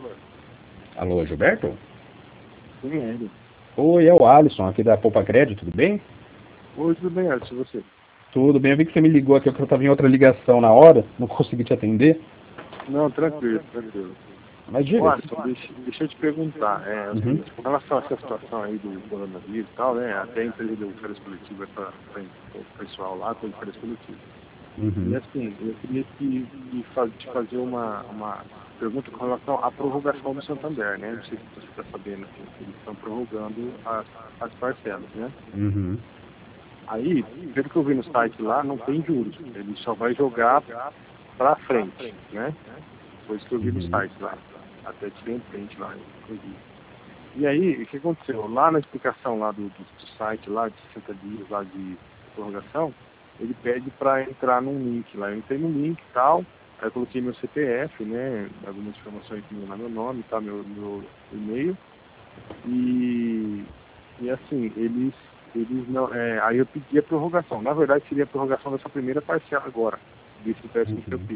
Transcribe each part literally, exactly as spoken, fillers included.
Alô, Gilberto? Sim, é ele. Oi, é o Alisson, aqui da Poupa Crédito, tudo bem? Oi, tudo bem, Alisson, e você? Tudo bem, eu vi que você me ligou aqui, porque eu estava em outra ligação na hora, não consegui te atender. Não, tranquilo, tranquilo. Mas Ô, diga. Alisson, deixa, deixa eu te perguntar, é, o Uhum. seguinte, com relação a essa situação aí do coronavírus e tal, né, até a empresa deu férias coletivas para o pessoal lá, teve férias coletivas. E Uhum. assim, eu queria te, te, faz, te fazer uma, uma pergunta com relação à prorrogação do Santander, né? Não sei se você está sabendo assim, que eles estão prorrogando as, as parcelas, né? Uhum. Aí, pelo que eu vi no site lá, não tem juros. Ele só vai jogar para frente, né? Foi isso que eu vi no Uhum. site lá. Até tirei um print lá, inclusive. E aí, o que aconteceu? Lá na explicação lá do, do, do site, lá de sessenta dias lá de prorrogação, ele pede para entrar num link lá. Eu entrei no link e tal, aí eu coloquei meu C P F, né? Algumas informações que lá, meu nome, tá, meu, meu e-mail. E, e assim, eles, eles não. É, aí eu pedi a prorrogação. Na verdade, seria a prorrogação dessa primeira parcela agora, desse empréstimo que eu Uhum. fiz.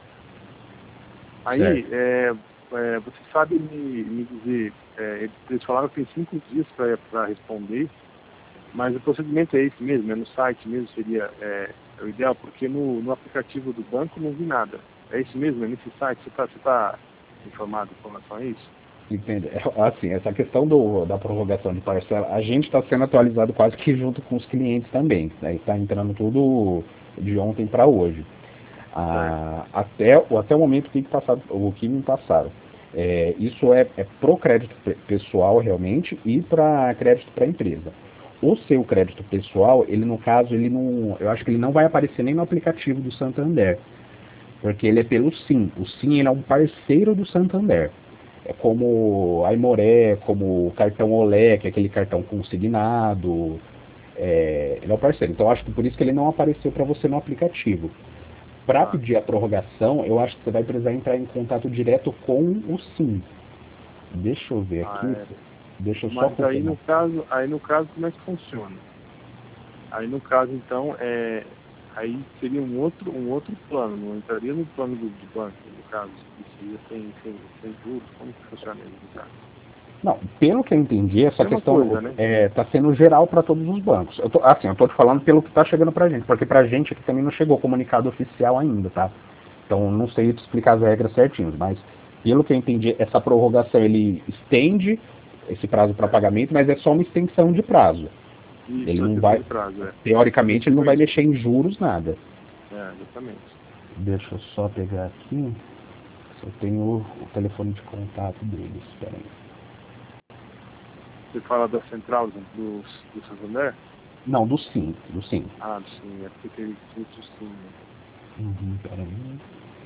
Aí, Certo. é, é, você sabe me, me dizer, é, eles falaram que tem cinco dias para responder, mas o procedimento é esse mesmo, é no site mesmo, seria é, é o ideal, porque no, no aplicativo do banco não vi nada. É isso mesmo, é nesse site, você está você tá informado com relação a isso? Entende? É, assim, essa questão do, da prorrogação de parcela, a gente está sendo atualizado quase que junto com os clientes também. Né? Está entrando tudo de ontem para hoje. Certo. Ah, até, o- até o momento que, passado, o que me passaram. É, isso é, é pro crédito pe- pessoal realmente e para crédito para empresa. O seu crédito pessoal, ele no caso, ele não, eu acho que ele não vai aparecer nem no aplicativo do Santander, porque ele é pelo Sim. O Sim ele é um parceiro do Santander. É como a Aimoré, como o cartão Olé, que é aquele cartão consignado. É, ele é o parceiro. Então eu acho que por isso que ele não apareceu para você no aplicativo. Para Tá. pedir a prorrogação, eu acho que você vai precisar entrar em contato direto com o Sim. Deixa eu ver Ah, aqui. é. Deixa eu só Mas aí confirmar. no caso, aí no caso como é que funciona? Aí no caso então é aí seria um outro um outro plano, não entraria no plano do, do banco, no caso, que seria sem, sem, sem juros, como que funciona aí no caso? Não, pelo que eu entendi, essa Mesma questão coisa, né? está sendo geral para todos os bancos. Eu tô, assim, eu estou te falando pelo que está chegando para a gente, porque para a gente aqui também não chegou comunicado oficial ainda, tá? Então não sei te explicar as regras certinhas, mas pelo que eu entendi, essa prorrogação ele estende esse prazo para É. pagamento, mas é só uma extensão de prazo. Ele Isso, a não questão vai, de prazo, é. É teoricamente, ele não tipo vai isso. mexer em juros, nada. É, exatamente. Deixa eu só pegar aqui, se eu tenho o telefone de contato deles, espera aí. Você fala da central do, do, do Santander? Não, do Sim, do Sim. Ah, sim, é porque tem muito sim, né? Uhum, peraí.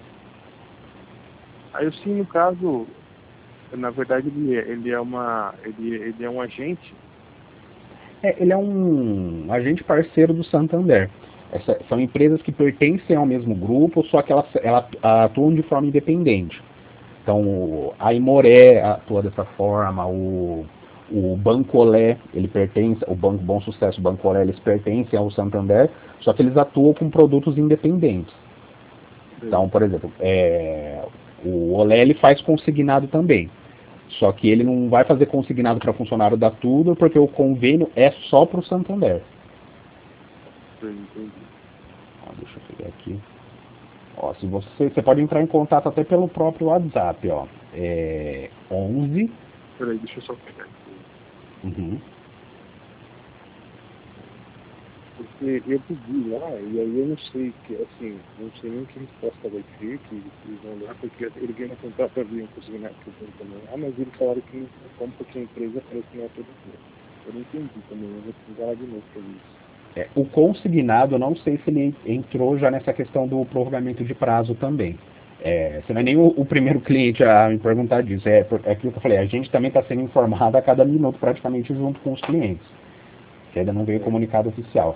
Aí o sim, no caso, na verdade ele é, ele é uma. Ele, ele é um agente. É, ele é um agente parceiro do Santander. Essa, são empresas que pertencem ao mesmo grupo, só que elas, elas atuam de forma independente. Então, a Imoré atua dessa forma, o, o Bancolé, ele pertence, o Banco Bom Sucesso, o Bancolé, eles pertencem ao Santander, só que eles atuam com produtos independentes. Sei. Então, por exemplo, é, o Olé ele faz consignado também. Só que ele não vai fazer consignado para funcionário da Tudo, porque o convênio é só para o Santander. Sei, entendi. Ó, deixa eu pegar aqui. Ó, se você, você pode entrar em contato até pelo próprio WhatsApp, ó. É onze. Peraí, deixa eu só pegar aqui. Uhum. Porque eu pedi lá, e aí eu não sei, que assim, não sei nem que resposta vai ser, que eles vão dar, porque ele ganha contrato para vir um consignado que eu tenho também lá, mas eles falaram que não como porque a empresa parece que não é todo dia. Eu não entendi também, eu vou precisar lá de novo para isso. É, o consignado, eu não sei se ele entrou já nessa questão do prorrogamento de prazo também. É, você não é nem o, o primeiro cliente a me perguntar disso. É, é aquilo que eu falei, a gente também está sendo informado a cada minuto praticamente junto com os clientes, que ainda não veio É, comunicado oficial.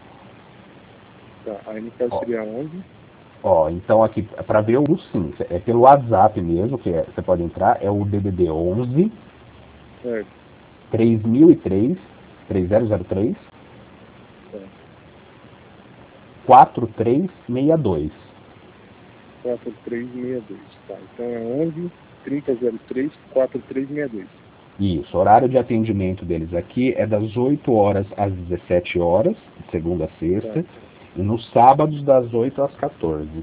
tá, aí no caso Ó, seria onde? ó, então aqui, para ver o sim, é pelo WhatsApp mesmo, que é, você pode entrar, é o D D D onze Certo, três mil e três, três mil e três, tá. quatro três seis dois. quatro três seis dois, tá. Então é onde? trinta zero três, quatro três seis dois. Isso, o horário de atendimento deles aqui é das oito horas às dezessete horas, de segunda a sexta, Tá. e nos sábados das oito às quatorze.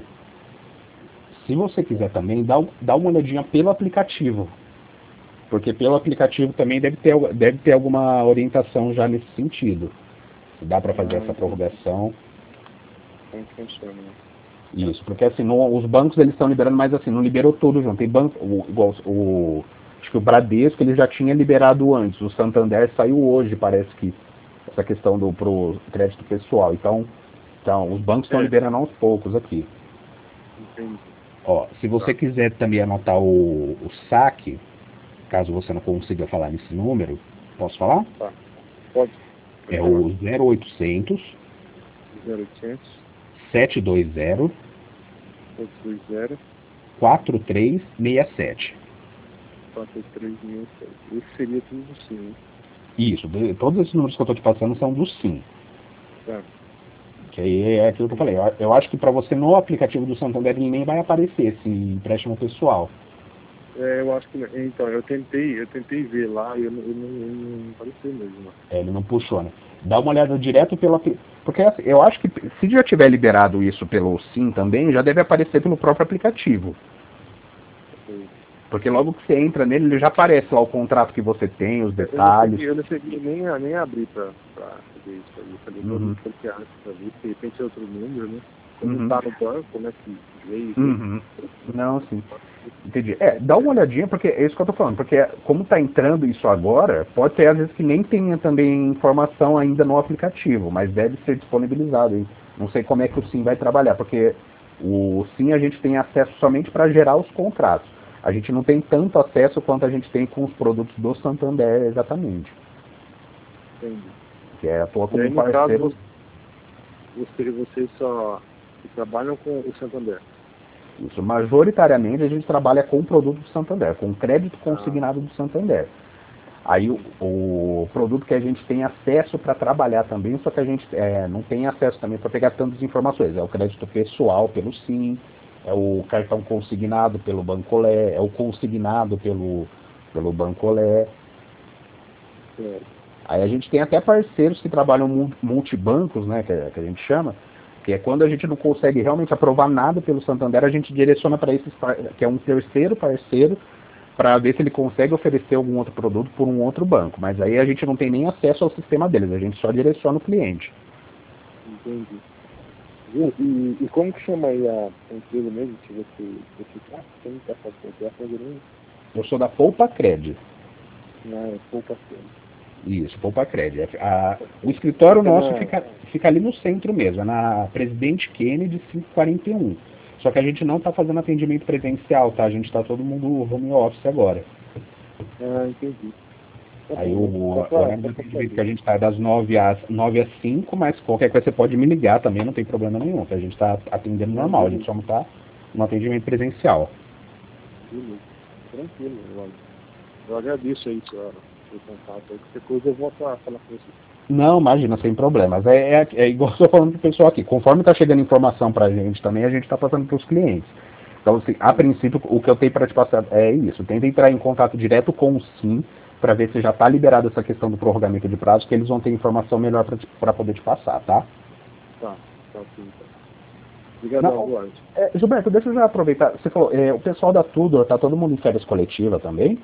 Se você quiser também, dá, dá uma olhadinha pelo aplicativo, porque pelo aplicativo também deve ter, deve ter alguma orientação já nesse sentido. Se dá para fazer Ah, essa entendi. prorrogação. Como funciona, né? Isso, porque assim, no, os bancos eles estão liberando, mas assim, não liberou tudo junto. Tem banco, o, igual o, acho que o Bradesco ele já tinha liberado antes, o Santander saiu hoje, parece que, essa questão do pro crédito pessoal. Então, então os bancos estão É, liberando aos poucos aqui. entendi. Ó, se você Tá. quiser também anotar o, o saque, caso você não consiga falar nesse número, posso falar? Tá. Pode, pode É falar. o zero oitocentos, zero oitocentos, sete dois zero, oito dois zero, quatro três seis sete. quatro três seis sete. Esse seria tudo sim, né? Isso, de- todos esses números que eu estou te passando são do SIM. Tá. Que aí é aquilo que eu falei. Eu, eu acho que para você no aplicativo do Santander ele nem vai aparecer esse empréstimo pessoal. É, eu acho que. Então, eu tentei, eu tentei ver lá e eu não, eu não, eu não apareceu mesmo. Né? É, ele não puxou, né? Dá uma olhada direto pelo apli- porque assim, eu acho que se já tiver liberado isso pelo SIM também, já deve aparecer pelo próprio aplicativo. Eu, Porque logo que você entra nele, ele já aparece lá o contrato que você tem, os eu não detalhes. cheguei, eu não cheguei nem, a, nem a abrir pra, pra fazer isso aí. Eu falei, vou Uhum. desbloquear isso pra ver, de repente é outro número, né? Como Uhum. tá no banco, né? Que veio. Uhum. Não, sim. Entendi. É, dá uma olhadinha, porque é isso que eu tô falando, porque como tá entrando isso agora, pode ser às vezes que nem tenha também informação ainda no aplicativo, mas deve ser disponibilizado, hein? Não sei como é que o SIM vai trabalhar, porque o SIM a gente tem acesso somente para gerar os contratos. A gente não tem tanto acesso quanto a gente tem com os produtos do Santander exatamente, Entendi. que é atua E como aí, um no caso, parceiro. você, você- vocês só trabalham com o Santander. Isso, majoritariamente a gente trabalha com o produto do Santander, com o crédito Ah, consignado do Santander. Aí o, o produto que a gente tem acesso para trabalhar também, só que a gente é, não tem acesso também para pegar tantas informações. É o crédito pessoal pelo SIM, é o cartão consignado pelo Bancolé, é o consignado pelo, pelo Bancolé. é. Aí a gente tem até parceiros que trabalham mu- multibancos, né, que, a- que a gente chama, que é quando a gente não consegue realmente aprovar nada pelo Santander, a gente direciona para esses, par- que é um terceiro parceiro, para ver se ele consegue oferecer algum outro produto por um outro banco. Mas aí a gente não tem nem acesso ao sistema deles, a gente só direciona o cliente. Entendi. Viu? E, e como que chama aí a a empresa mesmo que você, você tá? Você não tá fazendo, tá fazendo Eu sou da Poupa Cred. na poupa cena. Isso, Poupa Cred. É, a- o escritório Fica nosso na. fica, fica ali no centro mesmo, é na Presidente Kennedy quinhentos e quarenta e um. Só que a gente não está fazendo atendimento presencial, tá? A gente está todo mundo home office agora. Ah, entendi. Tá Aí bom, né? o, Só o pra, horário de só pra atendimento que a saber. gente está é das nove às, nove às cinco, mas qualquer coisa você pode me ligar também, não tem problema nenhum, que a gente está atendendo Não, normal, a gente beleza. só não está no atendimento presencial. Beleza. Tranquilo, olha. Eu agradeço aí seu, seu contato. Aí, qualquer coisa eu volto a falar com você. Não, imagina, sem problemas. É, é, é igual eu estou falando pro pessoal aqui. Conforme está chegando informação para a gente também, a gente está passando para os clientes. Então, assim, a Sim, princípio, o que eu tenho para te passar é isso. Tenta entrar em contato direto com o SIM para ver se já está liberada essa questão do prorrogamento de prazo, que eles vão ter informação melhor para poder te passar, tá? tá. Tá ok, então. Obrigadão, Não, boa noite. é, Gilberto, deixa eu já aproveitar. Você falou, é, o pessoal da Tudor, tá todo mundo em férias coletiva também?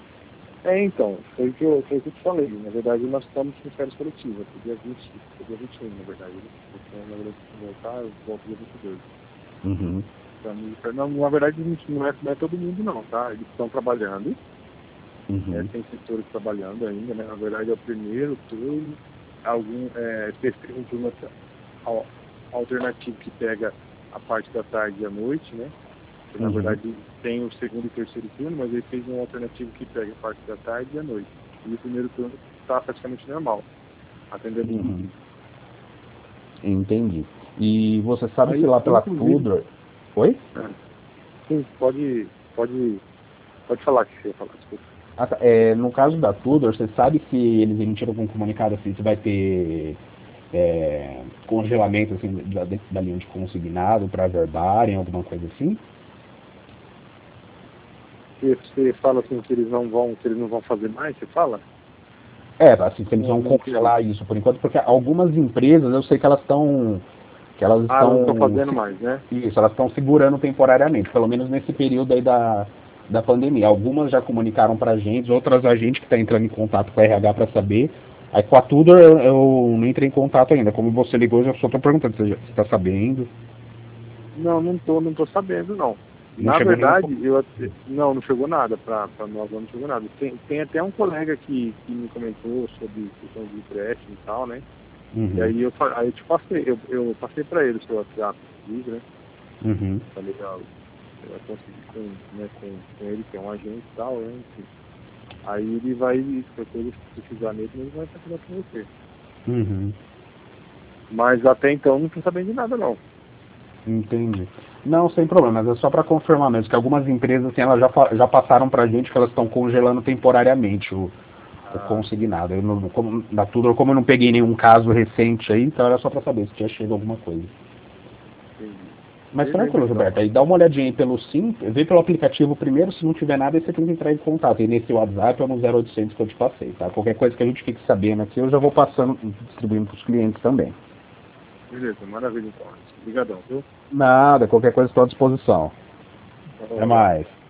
É, então, foi o que eu, foi o que eu te falei. Na verdade, nós estamos com férias coletivas, foi dia vinte, foi dia vinte e um, na verdade. Né? Então, na verdade, se voltar, eu volto dia vinte e dois. Uhum. Pra mim, pra- não, na verdade, a gente não é, não é todo mundo, não, tá? Eles estão trabalhando, Uhum. é, tem setores trabalhando ainda, né? Na verdade, é o primeiro turno, algum, é, teve um turno al- alternativo que pega a parte da tarde e a noite, né? Que, na Uhum. verdade, tem o segundo e terceiro turno, mas ele fez um alternativo que pega a parte da tarde e a noite. E o primeiro turno está praticamente normal, atendendo os Uhum. pedidos. Entendi. E você sabe se Aí, lá pela inclusive, Tudor... Oi? sim, pode, pode, pode falar o que você ia falar, desculpa. Ah, tá. É, no caso da Tudor, você sabe se eles emitiram algum comunicado assim, se vai ter é, congelamento assim, da, da linha de consignado para verbarem, alguma coisa assim? Você, você fala assim que eles não vão, que eles não vão fazer mais, você fala? É, assim, se eles vão congelar isso por enquanto, porque algumas empresas eu sei que elas estão que elas Ah, não estão estão fazendo mais, né? isso, elas estão segurando temporariamente, pelo menos nesse período aí da, da pandemia. Algumas já comunicaram pra gente, outras a gente que está entrando em contato com a R H para saber. Aí com a Tudor eu, eu não entrei em contato ainda. Como você ligou, eu já só estou perguntando se você está sabendo. Não, não tô, não tô sabendo, não. Não Na chegou verdade, nenhum. eu até- não, não chegou nada para nós, não chegou nada. Tem, tem até um colega que, que me comentou sobre questão de empréstimo e tal, né? Uhum. E aí eu, fa- aí eu te passei, eu, eu passei para ele o seu WhatsApp, né? Uhum. Falei, ó, você vai conseguir com, né, com, com ele, que é um agente e tal, né? Enfim. Aí ele vai, se ele precisar mesmo, ele vai estar com você. Uhum. Mas até então não tô sabendo de nada, não. Entendi. Não, sem problema, mas é só para confirmar mesmo, que algumas empresas assim, elas já, fa- já passaram pra gente que elas estão congelando temporariamente o, o Ah, consignado. Eu não, como, da Tudor, como eu não peguei nenhum caso recente aí, então era só para saber se tinha chegado alguma coisa. entendi. Mas Beleza, tranquilo, então. Gilberto, aí dá uma olhadinha aí pelo Sim, vê pelo aplicativo primeiro, se não tiver nada, aí você tem que entrar em contato. E nesse WhatsApp ou no zero oitocentos que eu te passei, tá? Qualquer coisa que a gente fique sabendo aqui, eu já vou passando, distribuindo para os clientes também. Beleza, maravilha, então. Obrigadão, viu? Nada, qualquer coisa estou à disposição. Então, um Até abraço. mais.